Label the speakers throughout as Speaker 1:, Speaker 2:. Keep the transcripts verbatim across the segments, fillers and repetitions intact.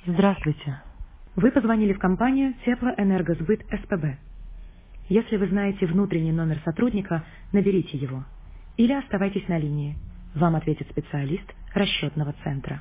Speaker 1: Здравствуйте. Вы позвонили в компанию Теплоэнергосбыт СПБ. Если вы знаете внутренний номер сотрудника, наберите его. Или оставайтесь на линии. Вам ответит специалист расчетного центра.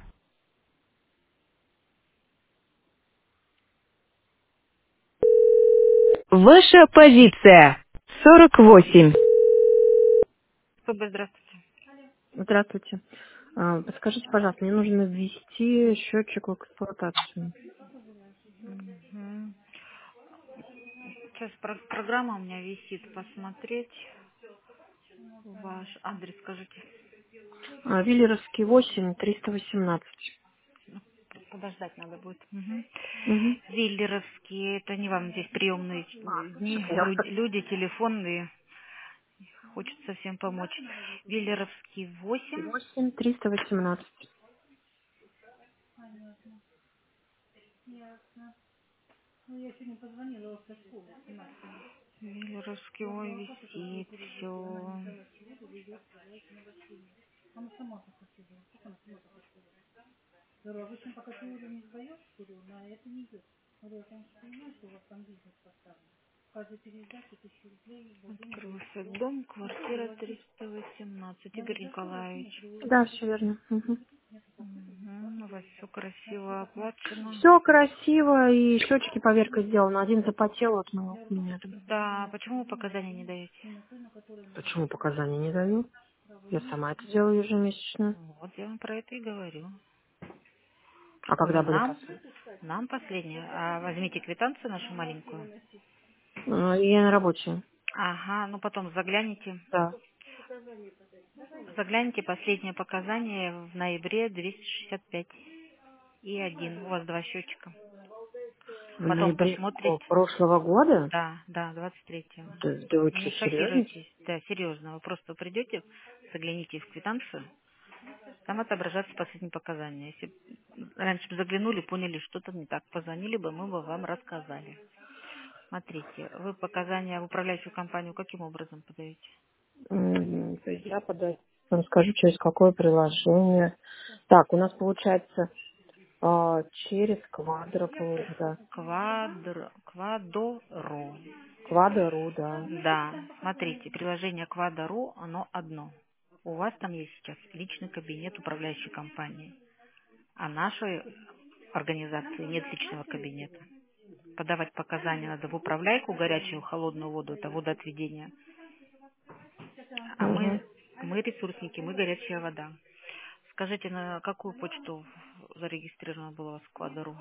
Speaker 2: Ваша позиция. сорок восемь.
Speaker 3: СПБ, здравствуйте.
Speaker 4: Здравствуйте. А, Подскажите, пожалуйста, мне нужно ввести счетчик в эксплуатацию.
Speaker 3: Мгм. Сейчас про- программа у меня висит. Посмотреть. Ваш адрес скажите.
Speaker 4: А, Виллеровский восемь, триста восемнадцать.
Speaker 3: Подождать надо будет. Мгм.
Speaker 4: Угу.
Speaker 3: Виллеровские. Это не вам здесь приемные
Speaker 4: А,
Speaker 3: дни.
Speaker 4: точно, я
Speaker 3: Люди,
Speaker 4: так-
Speaker 3: люди телефонные. Хочется всем помочь. Виллеровский восемь.
Speaker 4: восемь, триста восемнадцать.
Speaker 3: Виллеровский, ой, висит. Все. Открылся дом, квартира триста восемнадцать. Игорь Николаевич.
Speaker 4: Да, все верно. Угу.
Speaker 3: Мгм. У вас все красиво оплачено.
Speaker 4: Все красиво, и счетчики поверка сделаны. Один запотел, вот мы его поменяли.
Speaker 3: Да, почему вы показания не даете?
Speaker 4: Почему показания не даю? Я сама это делаю ежемесячно.
Speaker 3: Вот я вам про это и говорю.
Speaker 4: А
Speaker 3: Вы
Speaker 4: когда были
Speaker 3: нам,
Speaker 4: последние?
Speaker 3: нам последнее. А возьмите квитанцию нашу маленькую.
Speaker 4: А, Я на работе.
Speaker 3: Ага, ну потом загляните.
Speaker 4: Да.
Speaker 3: Загляните последнее показание в ноябре двести шестьдесят пять и один. У вас два счетчика.
Speaker 4: В
Speaker 3: Потом
Speaker 4: ноябре какого?
Speaker 3: посмотрите.
Speaker 4: Прошлого года?
Speaker 3: Да, да, двадцать третьего.
Speaker 4: Да, да вы что,
Speaker 3: Не
Speaker 4: серьезно?
Speaker 3: шокируйтесь. Да, серьезно. Вы просто придете, загляните в квитанцию. Там отображаются последние показания. Если б раньше бы заглянули, поняли, что-то не так, позвонили бы, мы бы вам рассказали. Смотрите, вы показания в управляющую компанию каким образом подаете?
Speaker 4: М, то есть я подаю, расскажу, через какое приложение. Так, у нас получается а, через Квадро, да.
Speaker 3: Квадро, Квадоро.
Speaker 4: Квадро, да.
Speaker 3: Да, смотрите, приложение Квадоро, оно одно. У вас там есть сейчас личный кабинет управляющей компании, а нашей организации нет личного кабинета. Подавать показания надо в управляйку, горячую, холодную воду, это водоотведение. А
Speaker 4: Угу.
Speaker 3: мы, мы ресурсники, мы горячая вода. Скажите, на какую почту зарегистрировано было у вас в Квадро?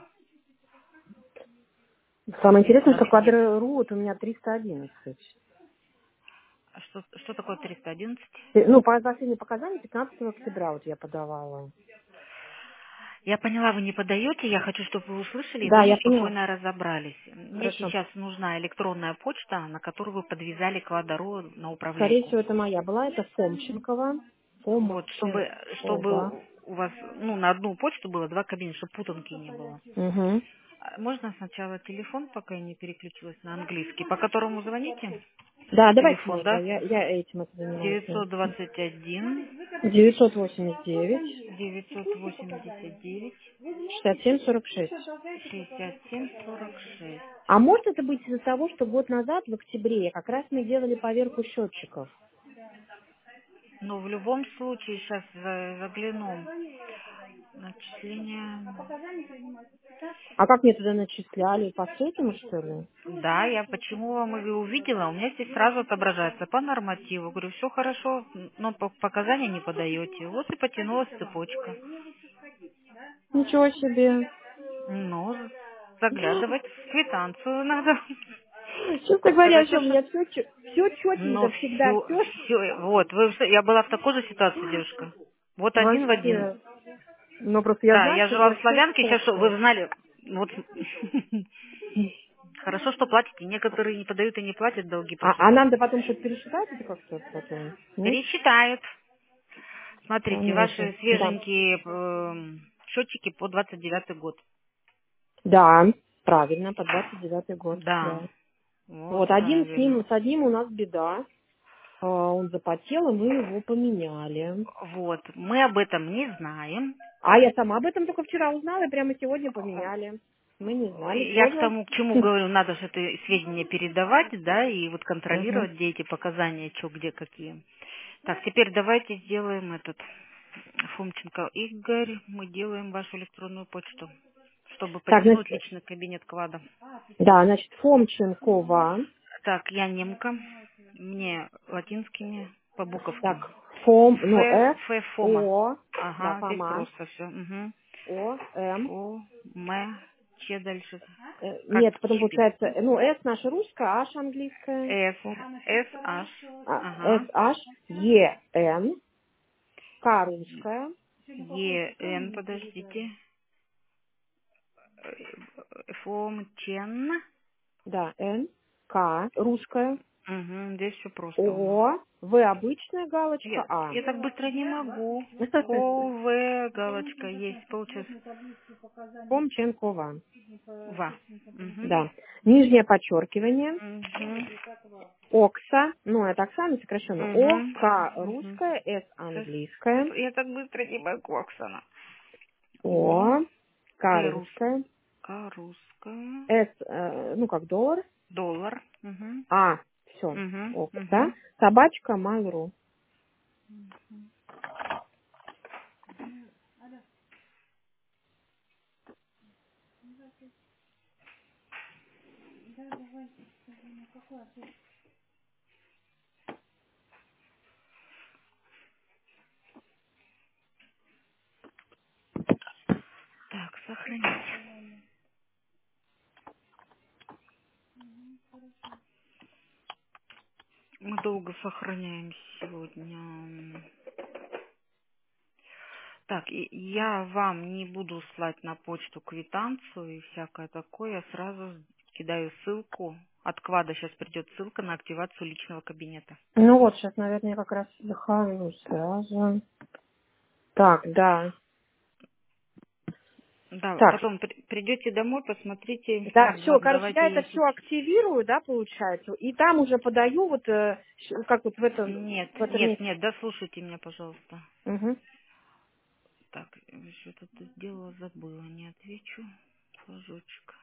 Speaker 4: Самое
Speaker 3: У
Speaker 4: интересное,
Speaker 3: нас
Speaker 4: что
Speaker 3: нет.
Speaker 4: Квадро вот у меня триста одиннадцать.
Speaker 3: А Что, что такое триста одиннадцать?
Speaker 4: Э, Ну, по последнее показание пятнадцатого октября вот я подавала.
Speaker 3: Я поняла, вы не подаете, я хочу, чтобы вы услышали, и
Speaker 4: Да,
Speaker 3: дома
Speaker 4: я поняла.
Speaker 3: спокойно разобрались. Мне
Speaker 4: Хорошо.
Speaker 3: сейчас нужна электронная почта, на которую вы подвязали Квадро на
Speaker 4: Скорее
Speaker 3: управляйку.
Speaker 4: всего, это моя была. Это Фомченкова.
Speaker 3: Вот, чтобы,
Speaker 4: Фомченкова.
Speaker 3: чтобы у вас, ну, на одну почту было два кабинета, чтобы путанки не было.
Speaker 4: Угу.
Speaker 3: А Можно сначала телефон, пока я не переключилась на английский, по которому звоните?
Speaker 4: Да, давайте
Speaker 3: Телефон,
Speaker 4: мой, да,
Speaker 3: да?
Speaker 4: я, я этим это занимаюсь. Да.
Speaker 3: девятьсот двадцать один
Speaker 4: девятьсот восемьдесят девять
Speaker 3: девятьсот восемьдесят девять
Speaker 4: шестьдесят семь сорок шесть.
Speaker 3: шестьдесят семь сорок шесть.
Speaker 4: А может это быть из-за того, что год назад, в октябре, как раз мы делали поверку счетчиков?
Speaker 3: Но в любом случае сейчас загляну. Начисление.
Speaker 4: А как мне туда начисляли? По среднему, что ли?
Speaker 3: Да, я почему вам и увидела, у меня здесь сразу отображается по нормативу. Говорю, все хорошо, но по- показания не подаете. Вот и потянулась цепочка.
Speaker 4: Ничего себе.
Speaker 3: Ну, заглядывать в квитанцию надо.
Speaker 4: Честно говоря,
Speaker 3: Скажите,
Speaker 4: вообще у
Speaker 3: что...
Speaker 4: меня все, все
Speaker 3: Ну,
Speaker 4: четенько, всегда
Speaker 3: все,
Speaker 4: все
Speaker 3: все, вот, вы, в- я была в такой же ситуации, девушка. Вот один в один.
Speaker 4: вообще. Но просто я
Speaker 3: Да,
Speaker 4: знаю,
Speaker 3: я
Speaker 4: что у
Speaker 3: жила
Speaker 4: меня
Speaker 3: в
Speaker 4: все
Speaker 3: Славянке, сейчас
Speaker 4: четко.
Speaker 3: вы знали, вот, хорошо, что платите. Некоторые не подают и не платят долги
Speaker 4: А,
Speaker 3: просто.
Speaker 4: а нам-то потом что-то пересчитать это как-то потом? Нет?
Speaker 3: Пересчитают. Смотрите,
Speaker 4: Понятно.
Speaker 3: ваши
Speaker 4: Да.
Speaker 3: свеженькие эм, счетчики по двадцать девятый год.
Speaker 4: Да, правильно, по двадцать девятый год,
Speaker 3: Да,
Speaker 4: да.
Speaker 3: вот
Speaker 4: Вот, один с
Speaker 3: правильно.
Speaker 4: ним, с одним у нас беда. А, Он запотел, и мы его поменяли.
Speaker 3: Вот, мы об этом не знаем.
Speaker 4: А я сама об этом только вчера узнала, и прямо сегодня поменяли. Мы не знали.
Speaker 3: Я к
Speaker 4: Сегодня...
Speaker 3: тому, к чему говорю, надо же это сведения передавать, да, и вот
Speaker 4: Мгм.
Speaker 3: контролировать, где эти показания, что, где, какие. Так, теперь давайте сделаем этот Фомченко Игорь, мы делаем вашу электронную почту, чтобы
Speaker 4: Так,
Speaker 3: подтянуть
Speaker 4: значит,
Speaker 3: личный кабинет Квада.
Speaker 4: да, значит, Фомченкова.
Speaker 3: Так, я немка, мне латинскими по буковкам.
Speaker 4: Так, Фом, ну,
Speaker 3: Ф,
Speaker 4: Ф,
Speaker 3: Ф, Фома.
Speaker 4: О, да,
Speaker 3: Ага, здесь
Speaker 4: Фома,
Speaker 3: просто все. Угу.
Speaker 4: О, М.
Speaker 3: Фо, М, Че дальше?
Speaker 4: Э,
Speaker 3: Как
Speaker 4: Нет, потом
Speaker 3: чипи.
Speaker 4: получается, э, ну, С наша русская, H английская.
Speaker 3: С,
Speaker 4: Фом.
Speaker 3: С, H.
Speaker 4: А, С,
Speaker 3: Ага.
Speaker 4: H, Е, Н, К русская.
Speaker 3: Е, Н, подождите. Фомчен.
Speaker 4: Да, Н, К русская.
Speaker 3: Угу, здесь все просто у нас.
Speaker 4: О, В обычная
Speaker 3: Я,
Speaker 4: галочка, А.
Speaker 3: я так быстро не могу. О, В, галочка есть, получилось.
Speaker 4: Фомченкова.
Speaker 3: Ва. Угу.
Speaker 4: Да. Нижнее подчеркивание.
Speaker 3: Угу.
Speaker 4: Окса, ну, это Оксана сокращенно. О, К
Speaker 3: Угу. Угу.
Speaker 4: русская, С
Speaker 3: Сейчас,
Speaker 4: английская.
Speaker 3: я так быстро не могу, Оксана. О,
Speaker 4: О, К
Speaker 3: К, рус,
Speaker 4: русская.
Speaker 3: К, русская.
Speaker 4: С, э, ну, как доллар.
Speaker 3: Доллар. Угу.
Speaker 4: А, все,
Speaker 3: Угу.
Speaker 4: Окса.
Speaker 3: Угу.
Speaker 4: Собачка Mail.ru.
Speaker 3: Так, сохранить. Мы долго сохраняем сегодня. Так, и я вам не буду слать на почту квитанцию и всякое такое. Я сразу кидаю ссылку. От Квада сейчас придет ссылка на активацию личного кабинета.
Speaker 4: Ну вот, сейчас, наверное, я как раз захожу сразу. Так, да.
Speaker 3: Да,
Speaker 4: Так,
Speaker 3: потом при- придете домой, посмотрите.
Speaker 4: да,
Speaker 3: Ну,
Speaker 4: все,
Speaker 3: ладно,
Speaker 4: короче, я
Speaker 3: давайте
Speaker 4: это
Speaker 3: я
Speaker 4: все
Speaker 3: сейчас...
Speaker 4: активирую, да, получается, и там уже подаю вот, э, щ- как вот в этом,
Speaker 3: Нет,
Speaker 4: в этом
Speaker 3: нет,
Speaker 4: месте.
Speaker 3: нет, дослушайте меня, пожалуйста.
Speaker 4: Угу.
Speaker 3: Так, что-то ты сделала, забыла, не отвечу. Флажочек.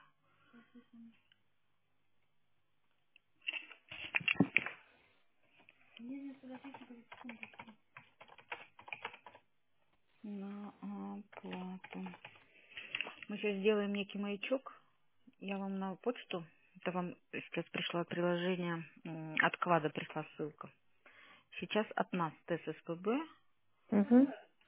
Speaker 3: На оплату. Мы сейчас сделаем некий маячок. Я вам на почту, это вам сейчас пришло приложение, м, от Квада пришла ссылка. Сейчас от нас ТССПБ,
Speaker 4: Угу.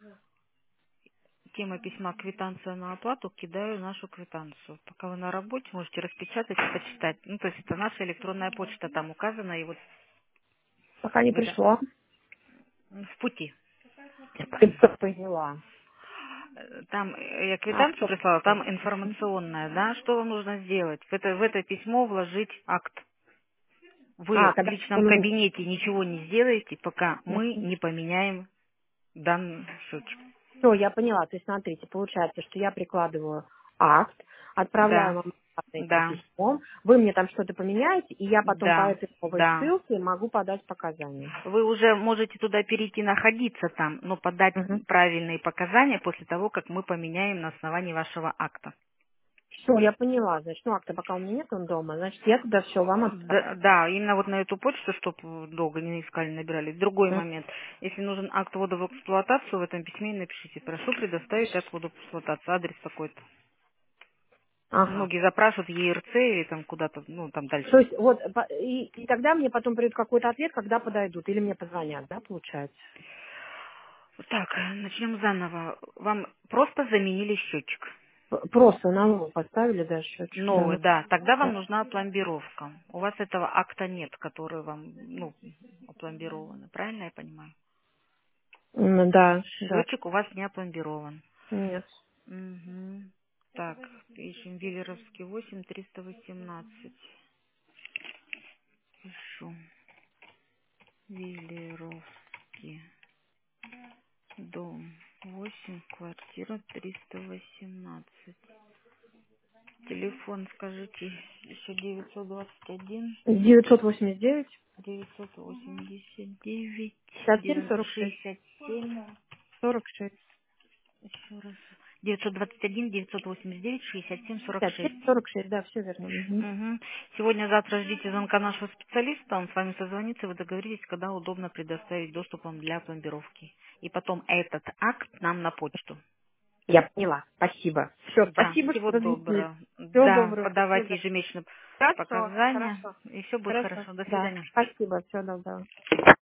Speaker 3: тема письма квитанция на оплату, кидаю нашу квитанцию. Пока вы на работе, можете распечатать и почитать. Ну, то есть это наша электронная почта там указана, и вот
Speaker 4: Пока не
Speaker 3: в, это,
Speaker 4: пришло.
Speaker 3: в пути.
Speaker 4: Я поняла.
Speaker 3: Э, Там э, я
Speaker 4: А,
Speaker 3: квитанцию
Speaker 4: все.
Speaker 3: прислала, там информационная, да, что вам нужно сделать? В это, в это письмо вложить акт.
Speaker 4: А,
Speaker 3: Вы в
Speaker 4: когда...
Speaker 3: личном кабинете ничего не сделаете, пока мы
Speaker 4: Все,
Speaker 3: не поменяем данный счетчик.
Speaker 4: я поняла. То есть, смотрите, получается, что я прикладываю акт, отправляю
Speaker 3: Да,
Speaker 4: вам этим
Speaker 3: да,
Speaker 4: письмом, вы мне там что-то поменяете, и я потом по
Speaker 3: да,
Speaker 4: этой новой
Speaker 3: да.
Speaker 4: ссылке могу подать показания.
Speaker 3: Вы уже можете туда перейти, находиться там, но подать
Speaker 4: Угу.
Speaker 3: правильные показания после того, как мы поменяем на основании вашего акта.
Speaker 4: Все, я поняла. Значит, ну акта пока у меня нет, он дома. Значит, я туда все вам отправлю.
Speaker 3: Да, да, именно вот на эту почту, чтобы долго не искали, набирали. Другой
Speaker 4: М.
Speaker 3: момент. Если нужен акт ввода в эксплуатацию, в этом письме и напишите: прошу предоставить акт ввода в эксплуатацию, адрес такой-то.
Speaker 4: Ага.
Speaker 3: Многие запрашивают ЕРЦ или там куда-то, ну, там
Speaker 4: То
Speaker 3: дальше.
Speaker 4: есть, вот, по- и, и тогда мне потом придет какой-то ответ, когда подойдут, или мне позвонят, да, получается?
Speaker 3: Так, начнем заново. Вам просто заменили счетчик.
Speaker 4: П- Просто на новый поставили, да, счетчик, да.
Speaker 3: Новый,
Speaker 4: Ну,
Speaker 3: да. Тогда вам
Speaker 4: да.
Speaker 3: нужна пломбировка. У вас этого акта нет, который вам, ну, опломбирован. Правильно я понимаю?
Speaker 4: М, да, да.
Speaker 3: Счетчик у вас не опломбирован.
Speaker 4: Нет.
Speaker 3: Угу. Так, пишем Виллеровский восемь, триста восемнадцать. Пишу. Виллеровский. Дом восемь, квартира триста восемнадцать. Телефон, скажите, еще девятьсот двадцать один,
Speaker 4: девятьсот восемьдесят девять,
Speaker 3: девятьсот восемьдесят девять,
Speaker 4: пятьдесят семь, сорок шесть.
Speaker 3: шестьдесят семь,
Speaker 4: сорок шесть.
Speaker 3: Еще раз. девятьсот двадцать один девятьсот восемьдесят девять шестьдесят семь сорок шесть.
Speaker 4: сорок шесть, да, все верно. Угу.
Speaker 3: Угу. Сегодня-завтра ждите звонка нашего специалиста, он с вами созвонится, вы договоритесь, когда удобно предоставить доступ вам для пломбировки. И потом этот акт нам на почту.
Speaker 4: Я поняла. Спасибо. Все,
Speaker 3: Да,
Speaker 4: спасибо,
Speaker 3: всего
Speaker 4: что разъяснили.
Speaker 3: доброго.
Speaker 4: Всего
Speaker 3: Да,
Speaker 4: доброго.
Speaker 3: подавайте
Speaker 4: Спасибо.
Speaker 3: ежемесячно
Speaker 4: Хорошо,
Speaker 3: показания,
Speaker 4: хорошо.
Speaker 3: и все будет
Speaker 4: Хорошо.
Speaker 3: хорошо. До
Speaker 4: Да,
Speaker 3: свидания.
Speaker 4: спасибо. Всего доброго.